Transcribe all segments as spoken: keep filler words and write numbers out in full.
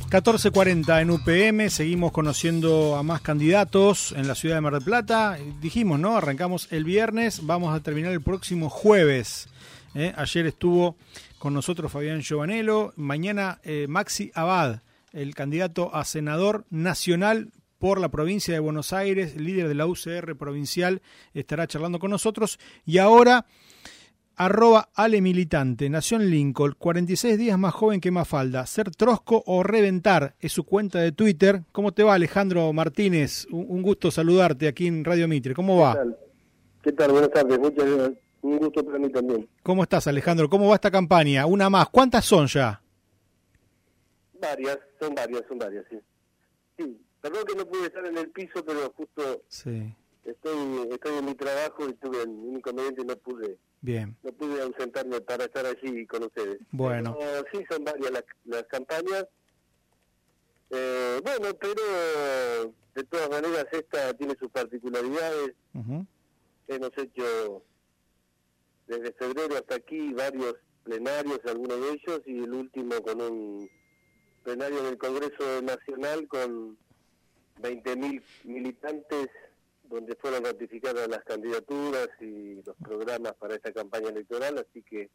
catorce cuarenta en U P M, seguimos conociendo a más candidatos en la ciudad de Mar del Plata. Dijimos, ¿no? Arrancamos el viernes, vamos a terminar el próximo jueves. ¿eh? Ayer estuvo con nosotros Fabián Giovanello, mañana eh, Maxi Abad, el candidato a senador nacional por la provincia de Buenos Aires, líder de la U C R provincial, estará charlando con nosotros. Y ahora, arroba Ale Militante, nació en Lincoln, cuarenta y seis días más joven que Mafalda, ser trosco o reventar, es su cuenta de Twitter. ¿Cómo te va, Alejandro Martínez? Un, un gusto saludarte aquí en Radio Mitre, ¿cómo va? ¿Qué tal? ¿Qué tal? Buenas tardes, muchas gracias. Un gusto para mí también. ¿Cómo estás, Alejandro? ¿Cómo va esta campaña? Una más, ¿cuántas son ya? Varias, son varias, son varias, sí. Sí, perdón que no pude estar en el piso, pero justo sí. estoy, estoy en mi trabajo y tuve un inconveniente y no pude... Bien. No pude ausentarme para estar allí con ustedes. Bueno. Pero, sí, son varias las, las campañas. Eh, bueno, pero de todas maneras esta tiene sus particularidades. Uh-huh. Hemos hecho desde febrero hasta aquí varios plenarios, algunos de ellos, y el último con un plenario en el Congreso Nacional con veinte mil militantes, donde fueron ratificadas las candidaturas y los programas para esta campaña electoral, así que,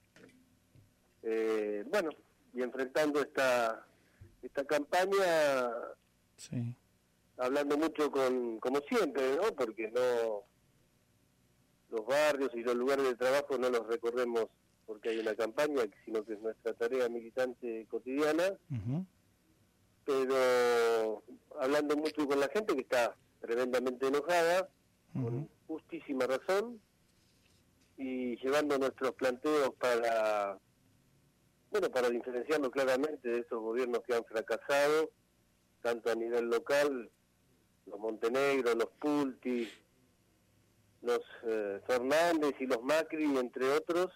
eh, bueno, y enfrentando esta esta campaña, sí. hablando mucho con, como siempre, ¿no? Porque no, los barrios y los lugares de trabajo no los recorremos porque hay una campaña, sino que es nuestra tarea militante cotidiana, uh-huh. pero hablando mucho con la gente que está tremendamente enojada, uh-huh. con justísima razón, y llevando nuestros planteos para, bueno, para diferenciarnos claramente de esos gobiernos que han fracasado, tanto a nivel local, los Montenegro, los Pulti, los eh, Fernández y los Macri, entre otros,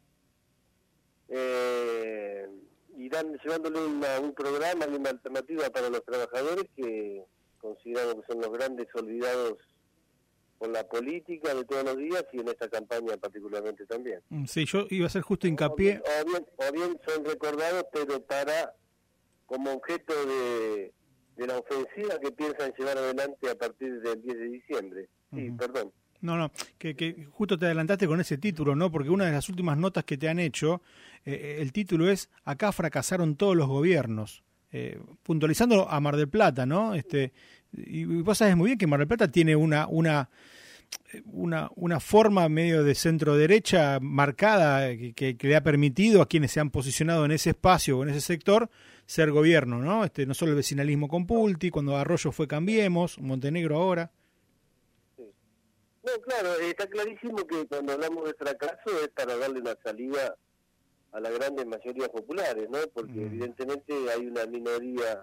eh, y dan, llevándole una, un programa y una alternativa para los trabajadores que consideramos que son los grandes olvidados por la política de todos los días y en esta campaña particularmente también. Sí, yo iba a hacer justo hincapié. O bien, o bien, o bien son recordados, pero para como objeto de, de la ofensiva que piensan llevar adelante a partir del diez de diciembre. Sí, uh-huh. perdón. No, no, que, que justo te adelantaste con ese título, ¿no? Porque una de las últimas notas que te han hecho, eh, el título es "Acá fracasaron todos los gobiernos". Eh, puntualizando a Mar del Plata, ¿no? Este, y vos sabés muy bien que Mar del Plata tiene una una una, una forma medio de centro derecha marcada que, que, que le ha permitido a quienes se han posicionado en ese espacio o en ese sector ser gobierno, ¿no? Este, no solo el vecinalismo con Pulti, cuando Arroyo fue Cambiemos, Montenegro ahora. Sí. No, claro, está clarísimo que cuando hablamos de fracaso es para darle una salida a las grandes mayorías populares, ¿no? Porque mm. evidentemente hay una minoría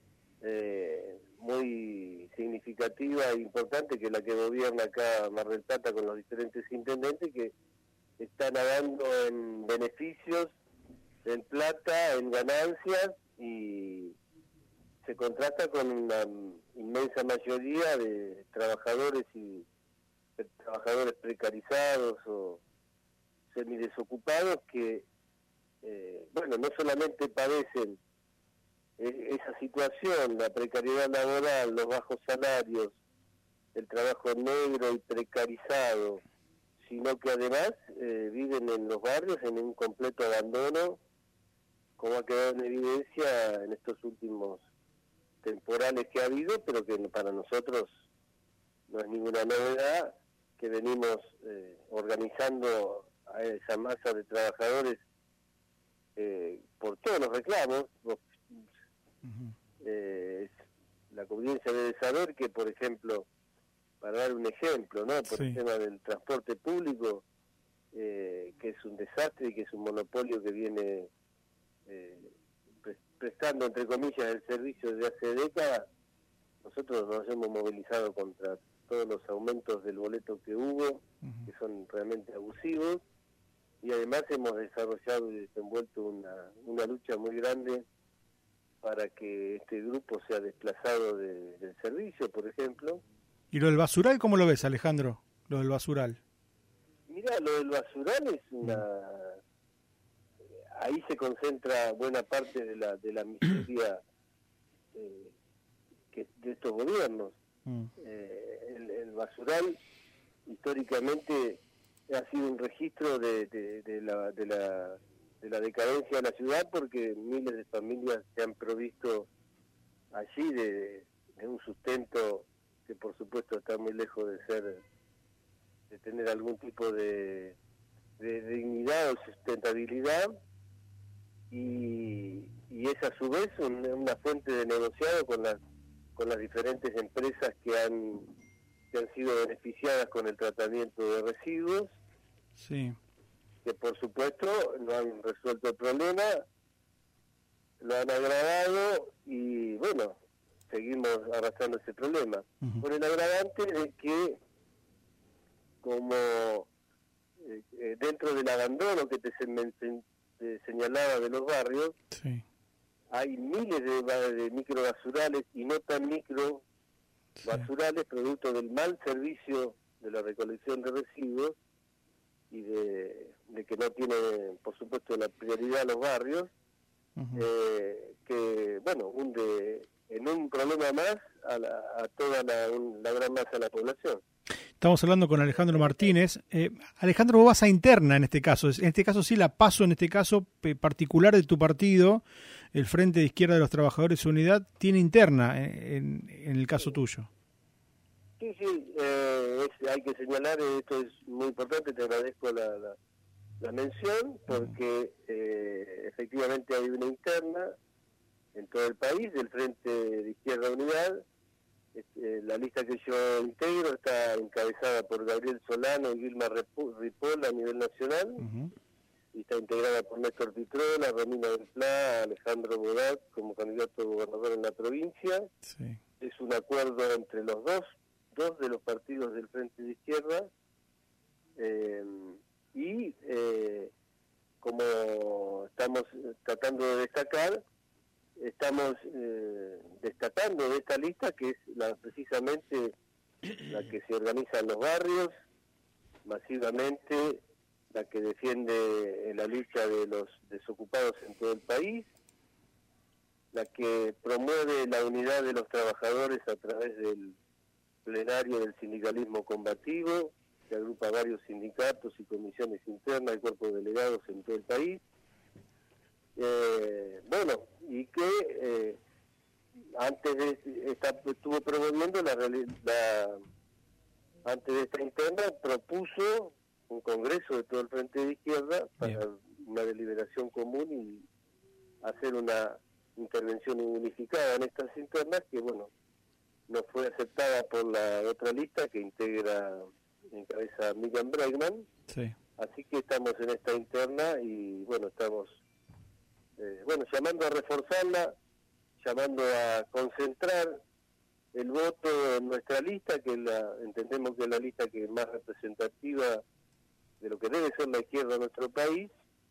eh, muy significativa e importante que es la que gobierna acá Mar del Plata con los diferentes intendentes que están nadando en beneficios, en plata, en ganancias y se contrasta con una inmensa mayoría de trabajadores y de trabajadores precarizados o semidesocupados que Eh, bueno, no solamente padecen eh, esa situación, la precariedad laboral, los bajos salarios, el trabajo negro y precarizado, sino que además eh, viven en los barrios en un completo abandono, como ha quedado en evidencia en estos últimos temporales que ha habido, pero que para nosotros no es ninguna novedad, que venimos eh, organizando a esa masa de trabajadores Eh, por todos los reclamos. Uh-huh. eh, la audiencia debe saber que, por ejemplo, para dar un ejemplo, ¿no? Por sí. el tema del transporte público, eh, que es un desastre y que es un monopolio que viene eh, pre- prestando, entre comillas, el servicio desde hace décadas. Nosotros nos hemos movilizado contra todos los aumentos del boleto que hubo, uh-huh. que son realmente abusivos. Y además hemos desarrollado y desenvuelto una, una lucha muy grande para que este grupo sea desplazado de, del servicio, por ejemplo. ¿Y lo del basural cómo lo ves, Alejandro? Lo del basural. Mira, lo del basural es una... Ahí se concentra buena parte de la de la miseria eh, que de estos gobiernos. Mm. Eh, el, el basural históricamente ha sido un registro de, de, de, la, de, la, de la decadencia de la ciudad, porque miles de familias se han provisto allí de, de un sustento que por supuesto está muy lejos de ser, de tener algún tipo de, de, de dignidad o sustentabilidad, y, y es a su vez un, una fuente de negociado con las con las diferentes empresas que han que han sido beneficiadas con el tratamiento de residuos, sí, que por supuesto no han resuelto el problema, lo han agravado y bueno, seguimos arrastrando ese problema. Uh-huh. Por el agravante de que, como eh, dentro del abandono que te, se, te señalaba de los barrios, sí, hay miles de, de microbasurales y no tan micro sí. basurales, producto del mal servicio de la recolección de residuos y de, de que no tiene, por supuesto, la prioridad los barrios, uh-huh. eh, que, bueno, hunde en un problema más a, la, a toda la, un, la gran masa de la población. Estamos hablando con Alejandro Martínez. Eh, Alejandro, vos vas a interna en este caso. En este caso sí, la PASO, en este caso particular de tu partido, el Frente de Izquierda de los Trabajadores Unidad, tiene interna en, en el caso tuyo. Sí, sí, eh, es, hay que señalar, esto es muy importante, te agradezco la, la, la mención, porque eh, efectivamente hay una interna en todo el país del Frente de Izquierda Unidad. Este, la lista que yo integro está encabezada por Gabriel Solano y Vilma Ripoll a nivel nacional, uh-huh. y está integrada por Néstor Pitrola, Romina del Pla, Alejandro Bodat como candidato a gobernador en la provincia. Sí. Es un acuerdo entre los dos, dos de los partidos del Frente de Izquierda, eh, y eh, como estamos tratando de destacar, estamos eh, destacando de esta lista, que es la precisamente la que se organiza en los barrios, masivamente, la que defiende la lucha de los desocupados en todo el país, la que promueve la unidad de los trabajadores a través del plenario del sindicalismo combativo, que agrupa varios sindicatos y comisiones internas y cuerpos delegados en todo el país. Eh, bueno, y que eh, antes de esta estuvo promoviendo la, la antes de esta interna propuso un congreso de todo el Frente de Izquierda para Bien. una deliberación común y hacer una intervención unificada en estas internas, que bueno, no fue aceptada por la otra lista que integra en cabeza Miriam Bregman. Sí. Así que estamos en esta interna y bueno, estamos Eh, bueno, llamando a reforzarla, llamando a concentrar el voto en nuestra lista, que la, entendemos que es la lista que es más representativa de lo que debe ser la izquierda en nuestro país.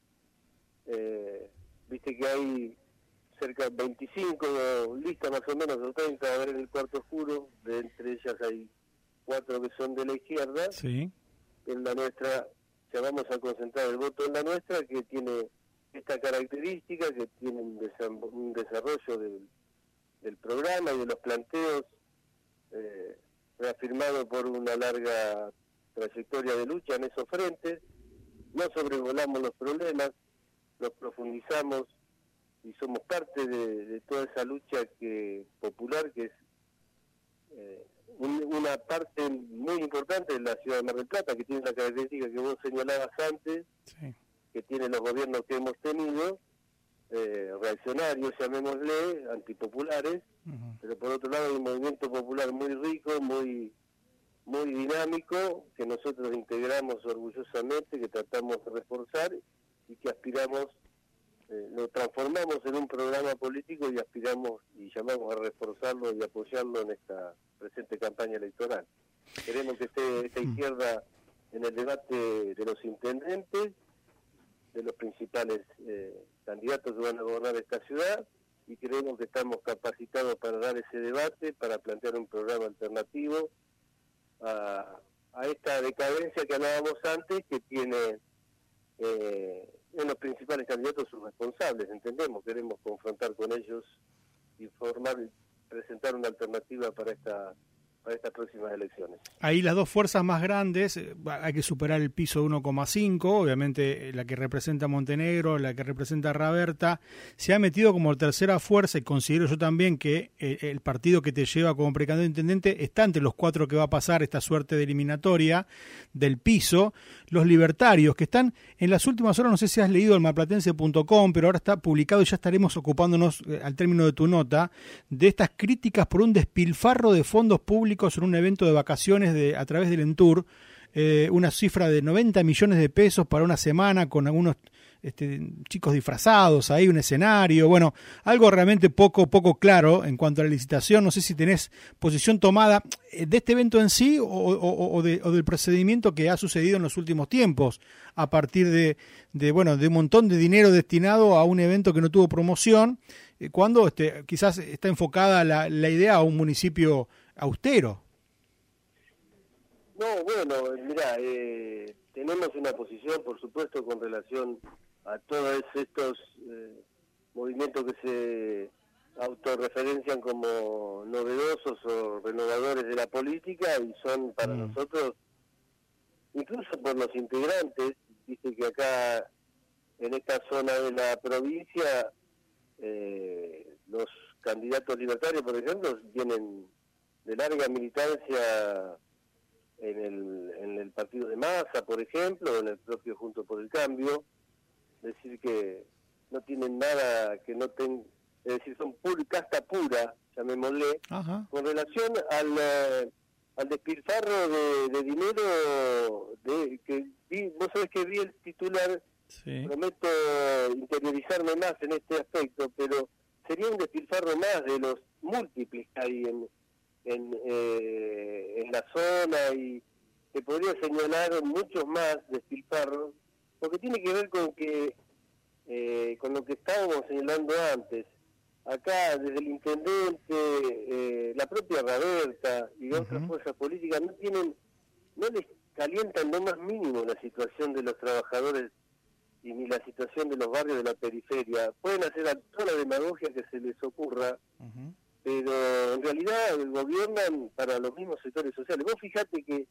Eh, viste que hay cerca de veinticinco listas más o menos, o treinta, a ver en el cuarto oscuro, de entre ellas hay cuatro que son de la izquierda. Sí. En la nuestra, llamamos a concentrar el voto en la nuestra, que tiene esta característica, que tiene un desarrollo del, del programa y de los planteos eh, reafirmado por una larga trayectoria de lucha en esos frentes. No sobrevolamos los problemas, los profundizamos y somos parte de, de toda esa lucha que popular, que es eh, un, una parte muy importante de la ciudad de Mar del Plata, que tiene la característica que vos señalabas antes. Sí. Que tienen los gobiernos que hemos tenido, eh, reaccionarios, llamémosle, antipopulares, uh-huh. pero por otro lado hay un movimiento popular muy rico, muy muy dinámico, que nosotros integramos orgullosamente, que tratamos de reforzar y que aspiramos, eh, lo transformamos en un programa político y aspiramos y llamamos a reforzarlo y apoyarlo en esta presente campaña electoral. Queremos que esté esta izquierda en el debate de los intendentes, de los principales eh, candidatos que van a gobernar esta ciudad, y creemos que estamos capacitados para dar ese debate, para plantear un programa alternativo a, a esta decadencia que hablábamos antes, que tiene eh, en los principales candidatos sus responsables, entendemos, queremos confrontar con ellos y formar, presentar una alternativa para esta para estas próximas elecciones. Ahí las dos fuerzas más grandes, hay que superar el piso de uno coma cinco, obviamente la que representa Montenegro, la que representa Raberta, se ha metido como tercera fuerza, y considero yo también que el partido que te lleva como precandidato a intendente está entre los cuatro que va a pasar esta suerte de eliminatoria del piso, los libertarios, que están en las últimas horas, no sé si has leído el maplatense punto com, pero ahora está publicado y ya estaremos ocupándonos, al término de tu nota, de estas críticas por un despilfarro de fondos públicos en un evento de vacaciones de, a través del Entur, eh, una cifra de noventa millones de pesos para una semana con algunos este, chicos disfrazados, ahí un escenario, bueno, algo realmente poco poco claro en cuanto a la licitación. No sé si tenés posición tomada de este evento en sí o, o, o, de, o del procedimiento que ha sucedido en los últimos tiempos a partir de, de, bueno, de un montón de dinero destinado a un evento que no tuvo promoción, eh, cuando este, quizás está enfocada la, la idea a un municipio austero. No, bueno, mira, eh, tenemos una posición, por supuesto, con relación a todos estos eh, movimientos que se autorreferencian como novedosos o renovadores de la política, y son para mm. nosotros, incluso por los integrantes, dice que acá en esta zona de la provincia eh, los candidatos libertarios, por ejemplo, tienen de larga militancia en el, en el partido de Massa, por ejemplo, en el propio Juntos por el Cambio, es decir, que no tienen nada que no tengan, es decir, son pura, casta pura, llamémosle, Ajá. con relación al, uh, al despilfarro de, de dinero, de que vi, vos sabés que vi el titular, sí. Prometo interiorizarme más en este aspecto, pero sería un despilfarro más de los múltiples que hay en En, eh, en la zona, y se podría señalar muchos más despilfarros, porque tiene que ver con que eh, con lo que estábamos señalando antes. Acá desde el intendente, eh, la propia Raberta y uh-huh. otras fuerzas políticas no tienen, no les calientan lo más mínimo la situación de los trabajadores y ni la situación de los barrios de la periferia. Pueden hacer a toda la demagogia que se les ocurra, uh-huh. pero en realidad gobiernan para los mismos sectores sociales. Vos fijate que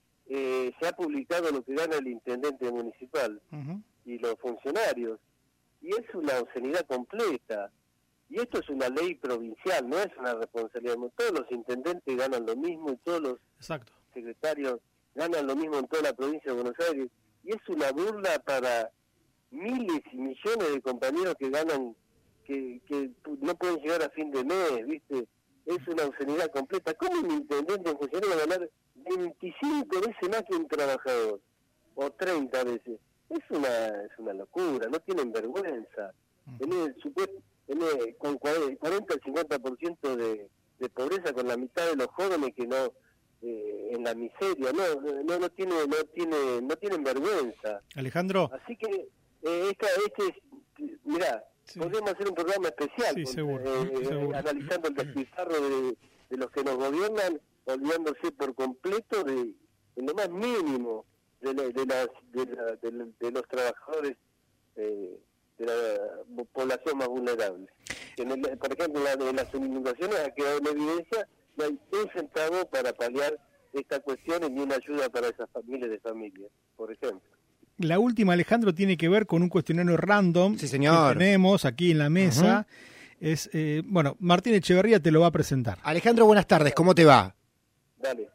eh, se ha publicado lo que gana el intendente municipal uh-huh. y los funcionarios, y es una obscenidad completa. Y esto es una ley provincial, no es una responsabilidad. Todos los intendentes ganan lo mismo y todos los Exacto. secretarios ganan lo mismo en toda la provincia de Buenos Aires. Y es una burla para miles y millones de compañeros que ganan Que, que no pueden llegar a fin de mes, ¿viste? Es una obscenidad completa. ¿Cómo un intendente en funcionario va a ganar veinticinco veces más que un trabajador? O treinta veces. Es una es una locura, no tienen vergüenza. Tener, supuesto, tener con cuarenta al cincuenta por ciento de, de pobreza, con la mitad de los jóvenes que no eh, en la miseria, no no no tiene no tiene no tienen vergüenza. Alejandro. Así que eh, esta este es, mirá, Sí. podemos hacer un programa especial, sí, con, seguro, eh, seguro. analizando el despilfarro de, de los que nos gobiernan, olvidándose por completo de, de lo más mínimo de, la, de, las, de, la, de, la, de los trabajadores eh, de la población más vulnerable. En el, por ejemplo, en, la, en las inundaciones ha quedado en evidencia, no hay un centavo para paliar esta cuestión ni una ayuda para esas familias de familias, por ejemplo. La última, Alejandro, tiene que ver con un cuestionario random sí, señor. que tenemos aquí en la mesa. Uh-huh. Es eh, bueno, Martín Echeverría te lo va a presentar. Alejandro, buenas tardes, ¿cómo te va? Dale.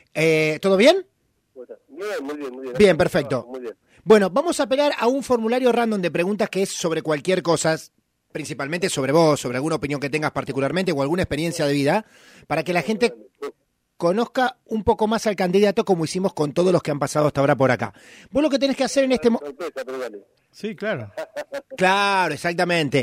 Eh, ¿Todo bien? Bien, muy bien, muy bien. Bien, perfecto. Muy bien. Bueno, vamos a apelar a un formulario random de preguntas que es sobre cualquier cosa, principalmente sobre vos, sobre alguna opinión que tengas particularmente o alguna experiencia de vida, para que la gente conozca un poco más al candidato, como hicimos con todos los que han pasado hasta ahora por acá. Vos lo que tenés que hacer en este momento... Sí, claro. Claro, exactamente.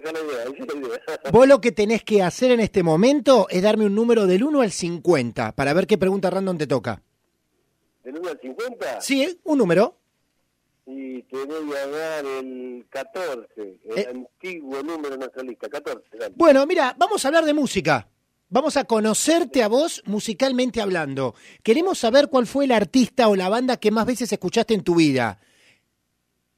Vos lo que tenés que hacer en este momento es darme un número del uno al cincuenta para ver qué pregunta random te toca. ¿Del uno al cincuenta? Sí, un número. Y te voy a dar el catorce, el eh. antiguo número de nuestra lista, catorce. Dale. Bueno, mira, vamos a hablar de música. Vamos a conocerte a vos musicalmente hablando. Queremos saber cuál fue el artista o la banda que más veces escuchaste en tu vida.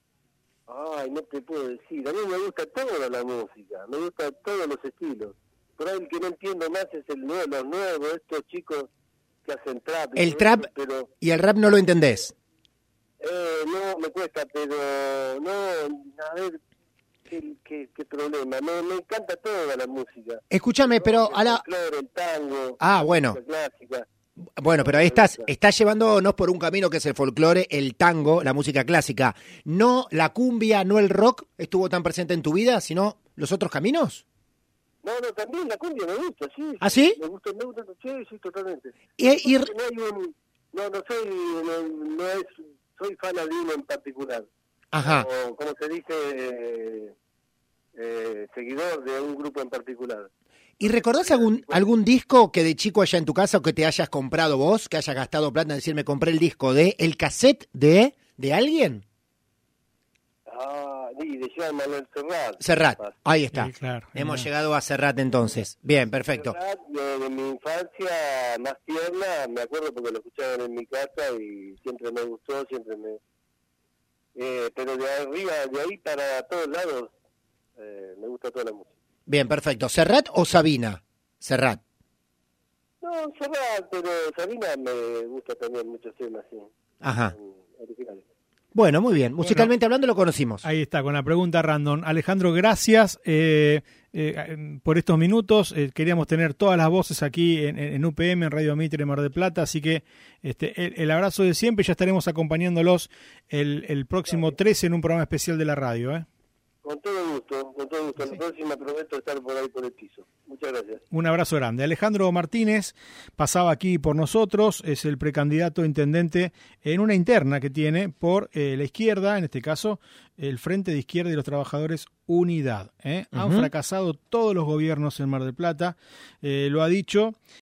Ay, no te puedo decir. A mí me gusta toda la música, me gusta todos los estilos. por ahí el que no entiendo más es el nuevo, los nuevos, estos chicos que hacen trap. El eso, trap pero, y el rap no lo entendés. Eh, no, me cuesta, pero no, a ver, qué, qué, qué problema. Me, me encanta toda la música. Escúchame, pero el a la... folclore, el tango, Ah, bueno. la clásica. Bueno, pero ahí estás, estás llevándonos por un camino que es el folclore, el tango, la música clásica. No la cumbia, no el rock estuvo tan presente en tu vida, sino los otros caminos. No, no, también la cumbia me gusta, sí. ¿Ah, sí? Me gusta, me gusta, sí, sí, totalmente. Y, y... No hay un, no, no soy, no, no es, soy fan de uno en particular. Ajá. O, como se dice, eh, eh, seguidor de un grupo en particular. ¿Y recordás algún algún disco que de chico allá en tu casa o que te hayas comprado vos, que hayas gastado plata en decir, me compré el disco de, el cassette de, de alguien? Ah, y de Joan Manuel Serrat. Serrat, ahí está. Sí, claro, Hemos claro. llegado a Serrat entonces. Bien, perfecto. Serrat, de, de mi infancia más tierna, me acuerdo porque lo escuchaban en mi casa y siempre me gustó, siempre me... Eh, pero de arriba, de ahí para todos lados, eh, me gusta toda la música. Bien, perfecto. ¿Serrat o Sabina? Serrat. No, Serrat, pero Sabina me gusta también muchos temas, sí. Ajá. Originales. Bueno, muy bien. Musicalmente hablando lo conocimos. Ahí está, con la pregunta random. Alejandro, gracias eh, eh, por estos minutos. Eh, queríamos tener todas las voces aquí en, en U P M, en Radio Mitre, Mar del Plata, así que este, el, el abrazo de siempre. Ya estaremos acompañándolos el, el próximo trece en un programa especial de la radio, ¿eh? Con todo gusto, con todo gusto. Sí. La próxima prometo estar por ahí por el piso. Muchas gracias. Un abrazo grande. Alejandro Martínez pasaba aquí por nosotros, es el precandidato a intendente en una interna que tiene por eh, la izquierda, en este caso, el Frente de Izquierda y los Trabajadores Unidad. ¿eh? Han Uh-huh. fracasado todos los gobiernos en Mar del Plata, eh, lo ha dicho,